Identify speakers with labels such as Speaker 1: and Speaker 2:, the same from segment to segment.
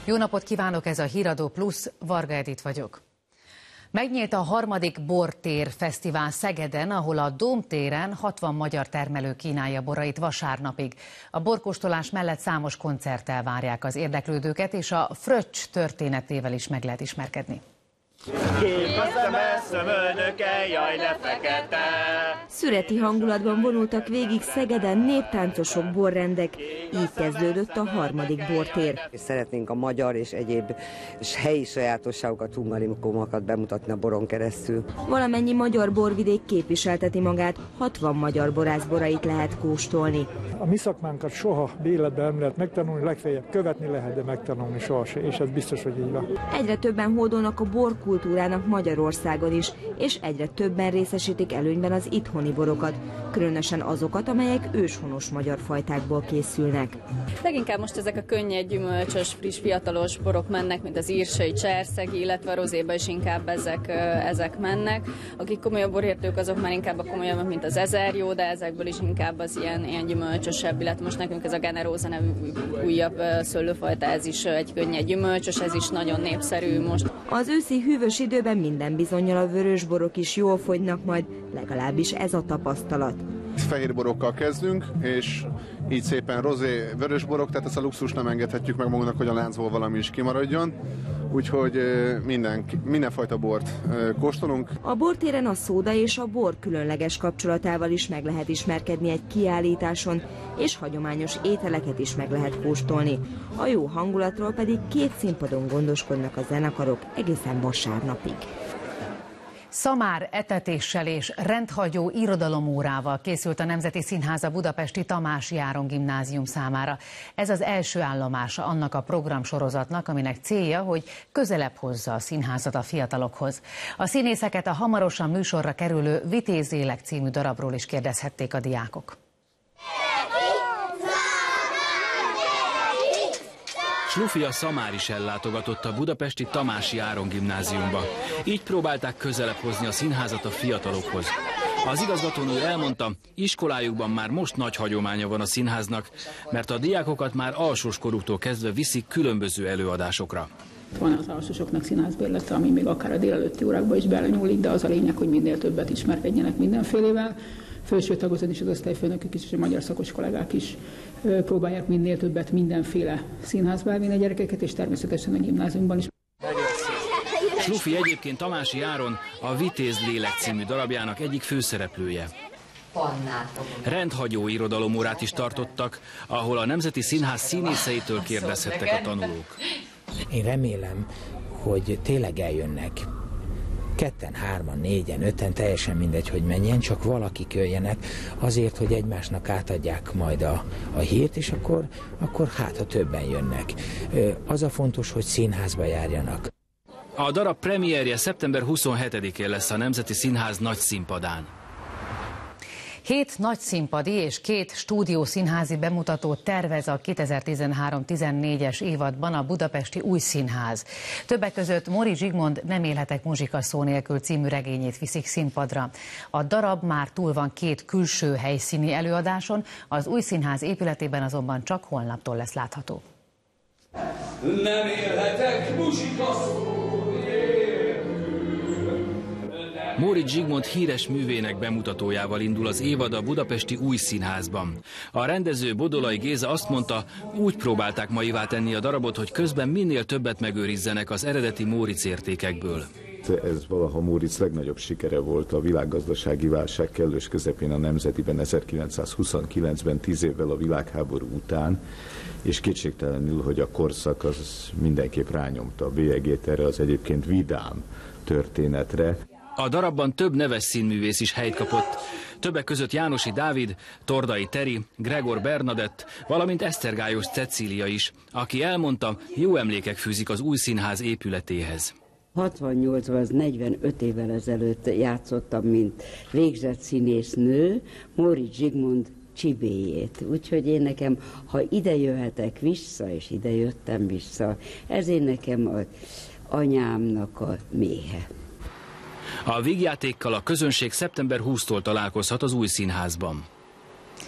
Speaker 1: Jó napot kívánok, ez a Híradó Plus, Varga Edit vagyok. Megnyílt a 3. Bortér Fesztivál Szegeden, ahol a Dóm téren 60 magyar termelő kínálja borait vasárnapig. A borkóstolás mellett számos koncerttel várják az érdeklődőket, és a fröccs történetével is meg lehet ismerkedni.
Speaker 2: Szüreti hangulatban vonultak végig Szegeden néptáncosok, borrendek. Így kezdődött a 3. Bortér.
Speaker 3: Szeretnénk a magyar és egyéb helyi sajátosságokat, hungarimumokat bemutatni a boron keresztül.
Speaker 2: Valamennyi magyar borvidék képviselteti magát, 60 magyar borász borait lehet kóstolni.
Speaker 4: A mi szakmánkat soha életben nem lehet megtanulni, legfeljebb követni lehet, de megtanulni sohasem, és ez biztos, hogy így van.
Speaker 2: Egyre többen hódolnak a borkultúrának Magyarországon is, és egyre többen részesítik előnyben az itthoni borokat, különösen azokat, amelyek őshonos magyar fajtákból készülnek.
Speaker 5: Leginkább most ezek a könnyed, gyümölcsös, friss, fiatalos borok mennek, mint az írsai, cserszegi, illetve a rozéba is inkább ezek mennek. Akik komolyabb borértők, azok már inkább a komolyabb, mint az 1000 jó, de ezekből is inkább az ilyen gyümölcsösebb, illetve most nekünk ez a Generosa nevű újabb szőlőfajta, ez is egy könnyed gyümölcsös, ez is nagyon népszerű most.
Speaker 2: Az őszi hűvös időben minden bizonnyal a vörösborok is jól fogynak majd, legalábbis ez a tapasztalat.
Speaker 6: Fehér borokkal kezdünk, és így szépen rozé, vörösborok, tehát ezt a luxus nem engedhetjük meg magunknak, hogy a láncból valami is kimaradjon. Úgyhogy mindenfajta bort kóstolunk.
Speaker 2: A bortéren a szóda és a bor különleges kapcsolatával is meg lehet ismerkedni egy kiállításon, és hagyományos ételeket is meg lehet kóstolni. A jó hangulatról pedig 2 színpadon gondoskodnak a zenekarok egészen vasárnapig.
Speaker 1: Szamár etetéssel és rendhagyó irodalomórával készült a Nemzeti Színház a budapesti Tamási Áron Gimnázium számára. Ez az első állomása annak a programsorozatnak, aminek célja, hogy közelebb hozza a színházat a fiatalokhoz. A színészeket a hamarosan műsorra kerülő Vitéz lélek című darabról is kérdezhették a diákok.
Speaker 7: Zsufia Szamár is ellátogatott a budapesti Tamási Áron Gimnáziumba. Így próbálták közelebb hozni a színházat a fiatalokhoz. Az igazgatónő elmondta, iskolájukban már most nagy hagyománya van a színháznak, mert a diákokat már alsóskorúktól kezdve viszik különböző előadásokra.
Speaker 8: Van az alsósoknak színházbérlete, ami még akár a délelőtti órákba is belenyúlik, de az a lényeg, hogy minél többet ismerkedjenek mindenfélével. Felső tagozat is, az osztályfőnökök is, és a magyar szakos kollégák is próbálják minél többet mindenféle színházba elvinni a gyerekeket, és természetesen a gimnáziumban is.
Speaker 7: Zsufi egyébként Tamási Áron a Vitéz lélek című darabjának egyik főszereplője. Rendhagyó irodalomórát is tartottak, ahol a Nemzeti Színház színészeitől kérdezhettek a tanulók.
Speaker 9: Én remélem, hogy tényleg eljönnek. 2-en, 3-an, 4-en, 5-en, teljesen mindegy, hogy menjen, csak valakik jöjjenek azért, hogy egymásnak átadják majd a hírt, és akkor hát, ha többen jönnek. Az a fontos, hogy színházba járjanak.
Speaker 7: A darab premierje szeptember 27-én lesz a Nemzeti Színház nagy színpadán.
Speaker 1: 7 nagyszínpadi és 2 stúdiószínházi bemutatót tervez a 2013-14-es évadban a budapesti Új Színház. Többek között Móricz Zsigmond Nem élhetek muzsika szó nélkül című regényét viszik színpadra. A darab már túl van 2 külső helyszíni előadáson, az Új Színház épületében azonban csak holnaptól lesz látható.
Speaker 10: Nem élhetek muzsika szó nélkül.
Speaker 7: Móricz Zsigmond híres művének bemutatójával indul az évad a budapesti Új Színházban. A rendező Bodolai Géza azt mondta, úgy próbálták maivá tenni a darabot, hogy közben minél többet megőrizzenek az eredeti Móricz értékekből.
Speaker 11: Ez valaha Móricz legnagyobb sikere volt a világgazdasági válság kellős közepén a Nemzetiben 1929-ben, 10 évvel a világháború után, és kétségtelenül, hogy a korszak az mindenképp rányomta a bélyegét erre az egyébként vidám történetre.
Speaker 7: A darabban több neves színművész is helyt kapott, többek között Jánosi Dávid, Tordai Teri, Gregor Bernadett, valamint Esztergályos Cecília is, aki elmondta, jó emlékek fűzik az Új Színház épületéhez.
Speaker 12: 68-ban, az 45 évvel ezelőtt játszottam, mint végzett színésznő, Móricz Zsigmond Csibéjét. Úgyhogy én nekem, ha ide jöhetek vissza, és ide jöttem vissza, ez én nekem az anyámnak a méhe.
Speaker 7: A vígjátékkal a közönség szeptember 20-tól találkozhat az Új Színházban.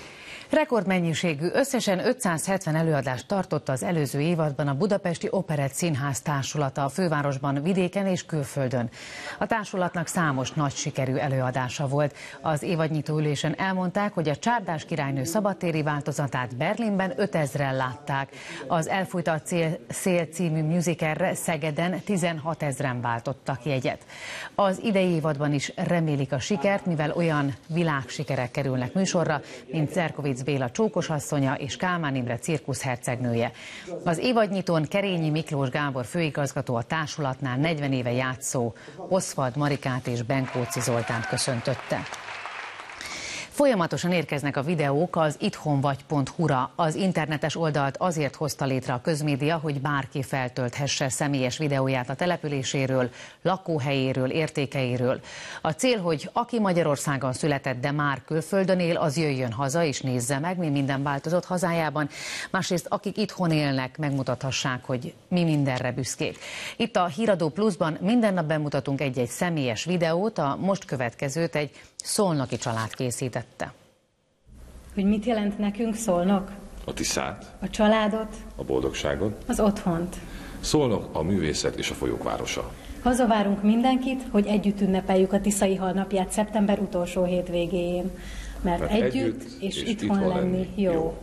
Speaker 1: Rekordmennyiségű, összesen 570 előadást tartott az előző évadban a Budapesti Operett Színház társulata a fővárosban, vidéken és külföldön. A társulatnak számos nagy sikerű előadása volt. Az évadnyitó ülésen elmondták, hogy a Csárdás királynő szabadtéri változatát Berlinben 5000-en látták. Az Elfújta a szél című musicalre Szegeden 16 000-en váltottak jegyet. Az idei évadban is remélik a sikert, mivel olyan világsikerek kerülnek műsorra, mint Zerkovics Béla csókosasszonya és Kálmán Imre cirkuszhercegnője. Az évadnyitón Kerényi Miklós Gábor főigazgató a társulatnál 40 éve játszó Oszvald Marikát és Benkóci Zoltánt köszöntötte. Folyamatosan érkeznek a videók az itthonvagy.hu-ra. Az internetes oldalt azért hozta létre a közmédia, hogy bárki feltölthesse személyes videóját a településéről, lakóhelyéről, értékeiről. A cél, hogy aki Magyarországon született, de már külföldön él, az jöjjön haza és nézze meg, mi minden változott hazájában. Másrészt akik itthon élnek, megmutathassák, hogy mi mindenre büszkék. Itt a Híradó Pluszban minden nap bemutatunk egy-egy személyes videót, a most következőt egy szolnoki család készítette.
Speaker 13: Hogy mit jelent nekünk Szolnok?
Speaker 14: A Tiszát,
Speaker 13: a családot,
Speaker 14: a boldogságot,
Speaker 13: az otthont.
Speaker 14: Szolnok a művészet és a folyók városa.
Speaker 13: Hazavárunk mindenkit, hogy együtt ünnepeljük a Tiszai Hal napját szeptember utolsó hétvégéjén. Mert együtt és itthon lenni jó.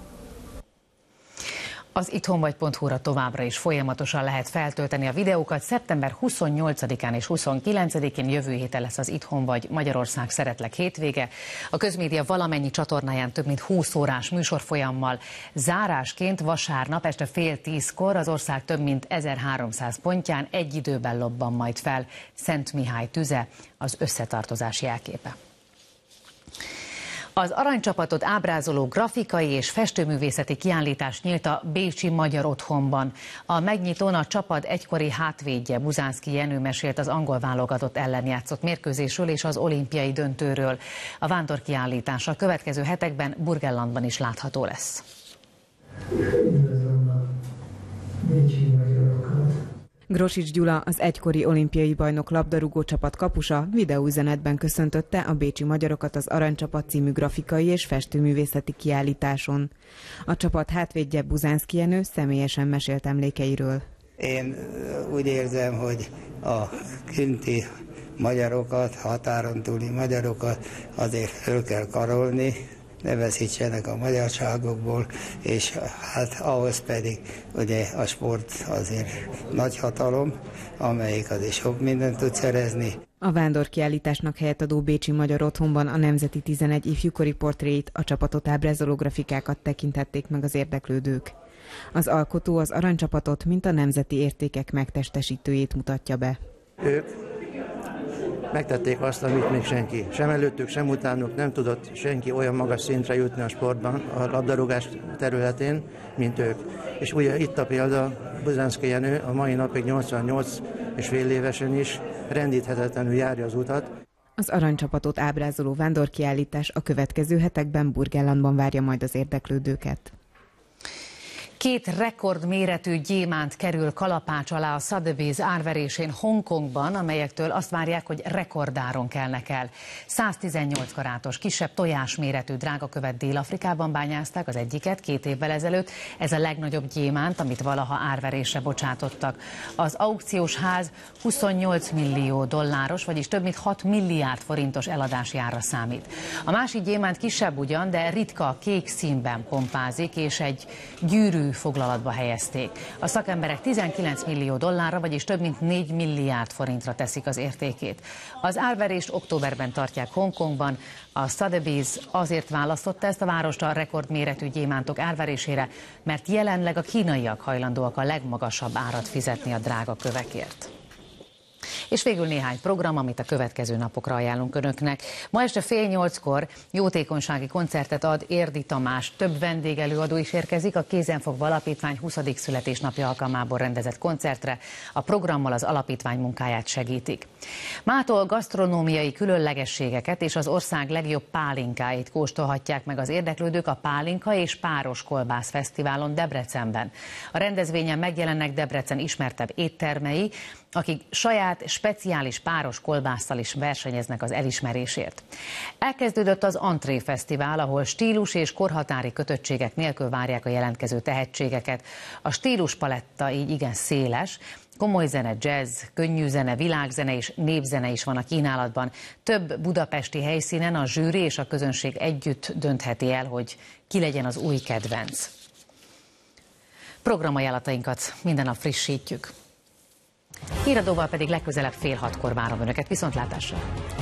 Speaker 1: Az itthonvagy.hu-ra továbbra is folyamatosan lehet feltölteni a videókat. Szeptember 28-án és 29-én jövő héten lesz az Itthon Vagy Magyarország Szeretlek hétvége. A közmédia valamennyi csatornáján több mint 20 órás műsorfolyammal. Zárásként vasárnap este 9:30 az ország több mint 1300 pontján egy időben lobban majd fel Szent Mihály tüze, az összetartozás jelképe. Az aranycsapatot ábrázoló grafikai és festőművészeti kiállítás nyílt a bécsi Magyar Otthonban. A megnyitón a csapat egykori hátvédje Buzánszky Jenő mesélt az angol válogatott ellen játszott mérkőzésről és az olimpiai döntőről. A vándorkiállítás a következő hetekben Burgenlandban is látható lesz.
Speaker 2: Grosics Gyula, az egykori olimpiai bajnok labdarúgó csapat kapusa videóüzenetben köszöntötte a bécsi magyarokat az Aranycsapat című grafikai és festőművészeti kiállításon. A csapat hátvédje Buzánszky Jenő személyesen mesélt emlékeiről.
Speaker 15: Én úgy érzem, hogy a kinti magyarokat, határon túli magyarokat azért föl kell karolni, ne veszítsenek a magyarságokból, és hát ahhoz pedig ugye a sport azért nagy hatalom, amelyik azért sok mindent tud szerezni.
Speaker 2: A vándorkiállításnak helyet adó bécsi Magyar Otthonban a Nemzeti 11 ifjúkori portréit, a csapatot ábrázoló grafikákat tekintették meg az érdeklődők. Az alkotó az Aranycsapatot, mint a nemzeti értékek megtestesítőjét mutatja be.
Speaker 16: Ők megtették azt, amit még senki, sem előttük, sem utánuk nem tudott senki olyan magas szintre jutni a sportban, a labdarúgás területén, mint ők. És ugye itt a példa, Buzánszky Jenő a mai napig 88,5 évesen is rendíthetetlenül járja az utat.
Speaker 2: Az Aranycsapatot ábrázoló vándorkiállítás a következő hetekben Burgenlandban várja majd az érdeklődőket.
Speaker 1: 2 rekordméretű gyémánt kerül kalapács alá a Sotheby's árverésén Hongkongban, amelyektől azt várják, hogy rekordáron kelnek el. 118 karátos, kisebb tojásméretű drágakövet Dél-Afrikában bányázták az egyiket 2 évvel ezelőtt. Ez a legnagyobb gyémánt, amit valaha árverésre bocsátottak. Az aukciós ház 28 millió dolláros, vagyis több mint 6 milliárd forintos eladási árra számít. A másik gyémánt kisebb ugyan, de ritka kék színben pompázik, és egy gyűrű foglalatba helyezték. A szakemberek 19 millió dollárra, vagyis több mint 4 milliárd forintra teszik az értékét. Az árverést októberben tartják Hongkongban. A Sotheby's azért választotta ezt a várost a rekordméretű gyémántok árverésére, mert jelenleg a kínaiak hajlandóak a legmagasabb árat fizetni a drága kövekért. És végül néhány program, amit a következő napokra ajánlunk önöknek. Ma este 7:30 jótékonysági koncertet ad Érdi Tamás. Több vendégelőadó is érkezik a Kézenfogva Alapítvány 20. születésnapja alkalmából rendezett koncertre. A programmal az alapítvány munkáját segítik. Mától gasztronómiai különlegességeket és az ország legjobb pálinkáit kóstolhatják meg az érdeklődők a Pálinka és Páros Kolbász Fesztiválon Debrecenben. A rendezvényen megjelennek Debrecen ismertebb éttermei, akik saját speciális páros kolbásszal is versenyeznek az elismerésért. Elkezdődött az Entrée Fesztivál, ahol stílus és korhatári kötöttségek nélkül várják a jelentkező tehetségeket. A stíluspaletta így igen széles. Komoly zene, jazz, könnyű zene, világzene és népzene is van a kínálatban. Több budapesti helyszínen a zsűri és a közönség együtt döntheti el, hogy ki legyen az új kedvenc. Programajánlatainkat minden nap frissítjük. Híradóval pedig legközelebb fél 6-kor várom Önöket. Viszontlátásra!